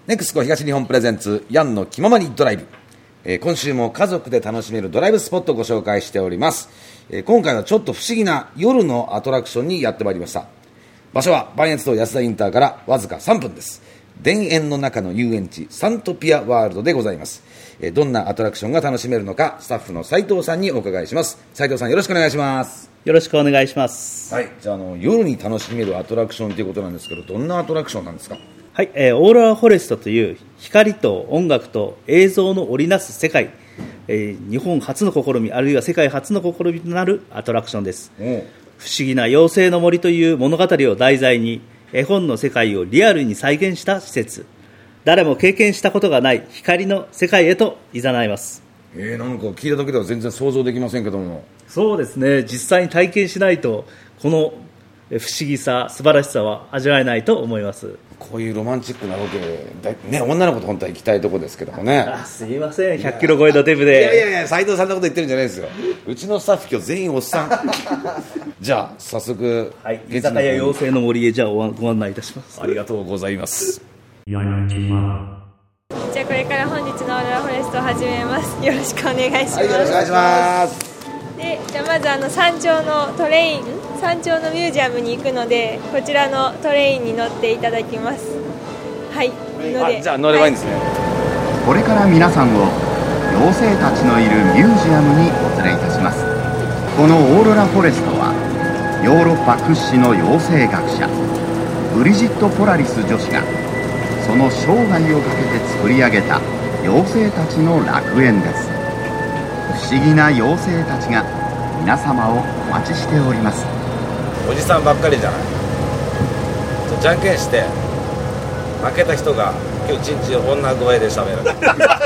ネクスコ東日本プレゼンツヤンの気ままにドライブ、今週も家族で楽しめるドライブスポットをご紹介しております。今回はちょっと不思議な夜のアトラクションにやってまいりました。場所は磐越道安田インターからわずか3分です。田園の中の遊園地サントピアワールドでございます。どんなアトラクションが楽しめるのか、スタッフの斉藤さんにお伺いします。斉藤さん、よろしくお願いします。 よろしくお願いします。 はい、じゃあ夜に楽しめるアトラクションということなんですけど、どんなアトラクションなんですか？ はい、オーロラフォレストという光と音楽と映像の織りなす世界、日本初の試み、あるいは世界初の試みとなるアトラクションです。不思議な妖精の森という物語を題材に絵本の世界をリアルに再現した施設、誰も経験したことがない光の世界へと誘います。 なんか聞いただけでは全然想像できませんけども。そうですね、実際に体験しないとこの不思議さ、素晴らしさは味わえないと思います。 こういうロマンチックなロケね、女の子と本当は行きたいとこですけどもね。 すいません、100キロ超えのデブで。 いや斉藤さんのこと言ってるんじゃないですよ。うちのスタッフ今日全員おっさんじゃあ早速、 はい、居酒屋妖精の森へじゃあご案内いたします。 ありがとうございます。 じゃあこれから本日のオーロラフォレストを始めます。よろしくお願いします。 はい、よろしくお願いします。 で、じゃあまず山頂のトレイン、山頂のミュージアムに行くので、こちらのトレインに乗っていただきます。はい、 じゃあ乗ればいいんですね。 これから皆さんを妖精たちのいるミュージアムにお連れいたします。このオーロラフォレストはヨーロッパ屈指の妖精学者ブリジット・ポラリス女子がその生涯をかけて作り上げた妖精たちの楽園です。不思議な妖精たちが皆様をお待ちしております。 おじさんばっかりじゃない。じゃんけんして負けた人が今日一日女声で喋る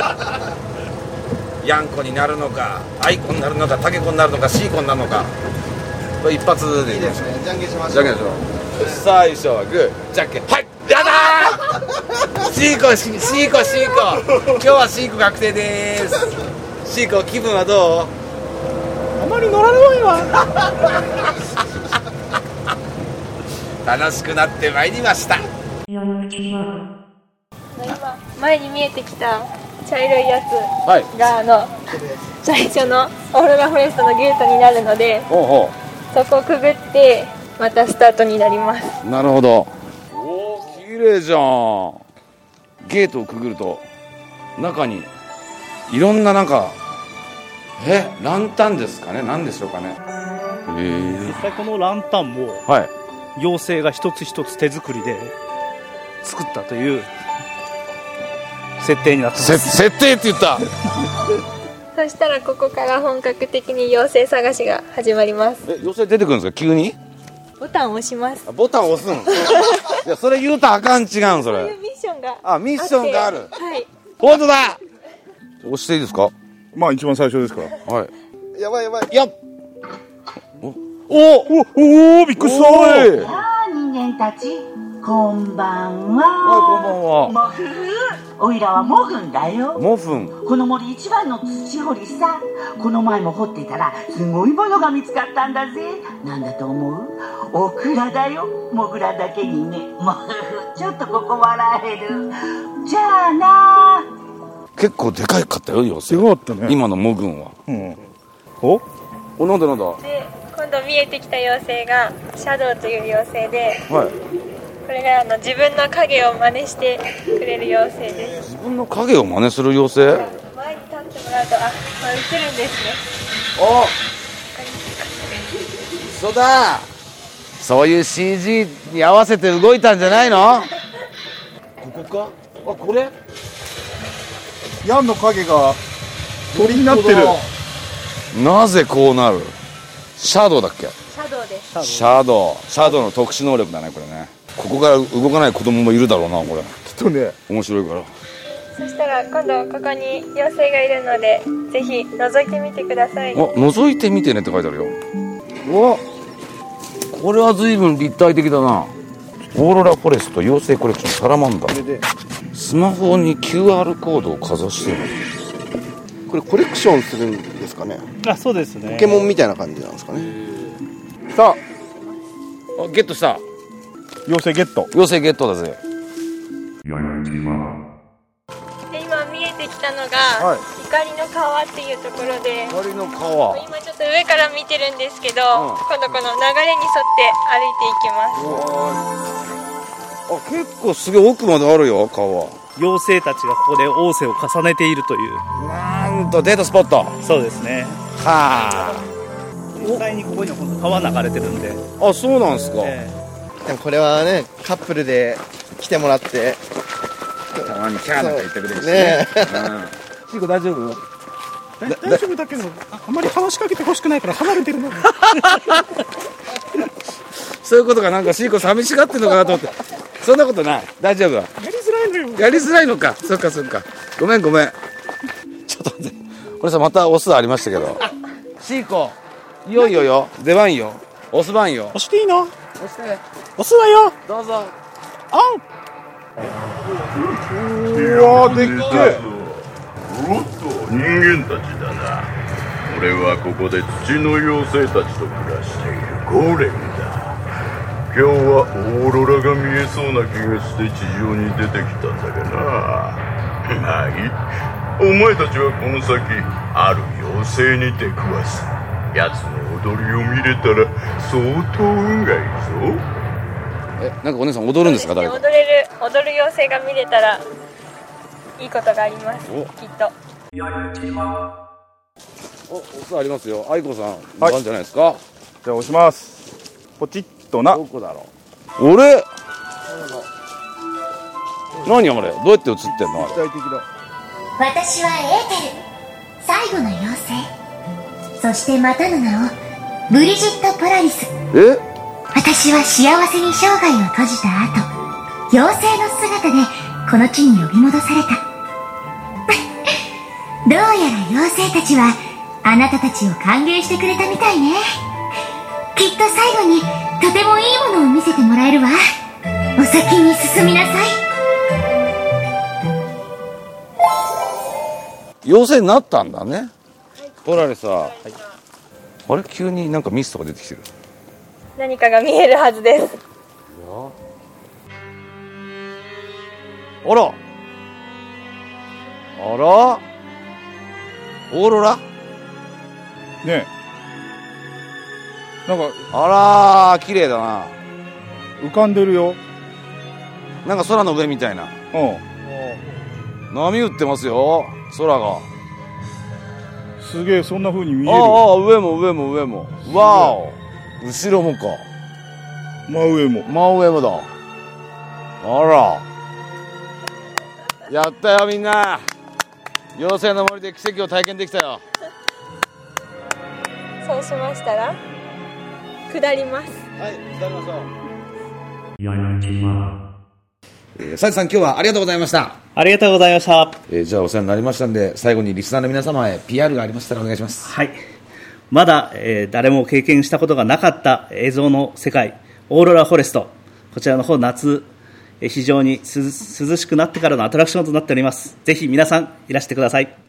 ヤンコになるのか、アイコになるのか、タケコになるのか、シーコになるのか、これ一発でいいですね。じゃんけんしましょう。じゃんけんしましょう。最初はグー、じゃんけん、はい、やだーシーコ今日はシーコ確定でーす。シーコ、気分はどう？ あまり乗られないわ楽しくなってまいりました。 今前に見えてきた茶色いやつが、最初のオーロラフォレストのゲートになるので、そこをくぐってまたスタートになります。 なるほど。おー、綺麗じゃん。ゲートをくぐると中にいろんなランタンですかね、何でしょうかね。 実際このランタンも、妖精が一つ一つ手作りで作ったという設定になってます。 設定って言ったそしたらここから本格的に妖精探しが始まります。 妖精出てくるんですか？急にボタンを押します。 ボタン押すんいや、それ言うとあかん、違うん、それ。 そういうミッションがあ、ミッションがある。 はい、 本当だ。押していいですか？ まあ一番最初ですから。 はい。やばいやっ。 おびっくりした。 さあ人間たち、こんばんは。 こんばんは。 モフフ、おいらはモフンだよ。 モフン。 この森一番の土掘りさ。この前も掘っていたらすごいものが見つかったんだぜ。なんだと思う？オクラだよ。モグラだけにね。モフフ、ちょっとここ笑える。じゃあな。 結構でかいかったよ、妖精。 でかかったね。 今のモグンは。なんだで、今度見えてきた妖精がシャドウという妖精で、これが自分の影を真似してくれる妖精です。 自分の影を真似する妖精？ 前に立ってもらうと、これ映るんですね。 そうだ。そういう CG に合わせて動いたんじゃないの？ここか？これ？ ヤンの影が鳥になってる。 なぜこうなる？シャドウだっけ？ シャドウです。 シャドウの特殊能力だね、これね。ここから動かない子供もいるだろうな、これ。 きっとね。 面白いから。 そしたら今度ここに妖精がいるので、ぜひ覗いてみてください。 覗いてみてねって書いてあるよ。これは随分立体的だな。オーロラフォレスト妖精コレクションサラマンダー。スマホに QR コードをかざしてる。 これコレクションするんですかね。 そうですね。 ポケモンみたいな感じなんですかね。 さあ、ゲットした。 妖精ゲット。 妖精ゲットだぜ。 こてきたのが、光の川っていうところで、 光の川、 今ちょっと上から見てるんですけど、今度この流れに沿って歩いていきます。 あ、結構すげえ奥まであるよ、川。 妖精たちがここで仰せを重ねているという。 なんとデートスポット。 そうですね。 はあ。 実際にここには川流れてるんで。 あ、そうなんですか。 でもこれはね、カップルで来てもらってたまにキャーなんか言ってくれるしね。シーコ大丈夫？ 大丈夫だけど、あまり話しかけてほしくないから離れてるの。 そういうことがなんかシーコ寂しがってるのかなと思って。そんなことない。大丈夫。やりづらいのよ。 やりづらいのか。そっかそっか。ごめんごめん。ちょっと待って。これさ、またオスありましたけど。シーコ、いよいよよ。出番よ。オス番よ。 押していいの？ 押して。 押すわよ。 どうぞ。 うわー、でっけえ。 おっと、人間たちだな。俺はここで土の妖精たちと暮らしているゴーレムだ。今日はオーロラが見えそうな気がして地上に出てきたんだがな。まあいい。お前たちはこの先ある妖精に出くわす。奴の踊りを見れたら相当運がいいぞ。 なんかお姉さん踊るんですか？誰か。 踊る妖精が見れたらいいことがあります。きっと。 オスありますよ。愛子さん、なんじゃないですか。 じゃあ押します。ポチッとな。 どこだろう。俺。何あれ？どうやって映ってんの？ 具体的だ。 私はエーテル、最後の妖精。そしてまたの名をブリジット・ポラリス。私は幸せに生涯を閉じた後、妖精の姿でこの地に呼び戻された。どうやら妖精たちはあなたたちを歓迎してくれたみたいね。きっと最後にとてもいいものを見せてもらえるわ。お先に進みなさい。 妖精になったんだね。ポラリスは、あれ急になんかミストが出てきてる。 何かが見えるはずです。 あらあら、オーロラねえ、なんかあらー、綺麗だな。 浮かんでるよ。 なんか空の上みたいな。波打ってますよ、空が。 すげえ、そんな風に見える。 ああ、上も上も上も。わお、後ろもか。 真上も。 真上もだ。あら、やったよみんな。妖精の森で奇跡を体験できたよ。 そうしましたら下ります。 はい、下りましょう。斉藤さん、今日はありがとうございました。 ありがとうございました。 じゃあお世話になりましたんで、最後にリスナーの皆様へ PR がありましたらお願いします。 はい、まだ、誰も経験したことがなかった映像の世界、オーロラフォレスト、こちらの方夏、非常に涼しくなってからのアトラクションとなっております。ぜひ皆さんいらしてください。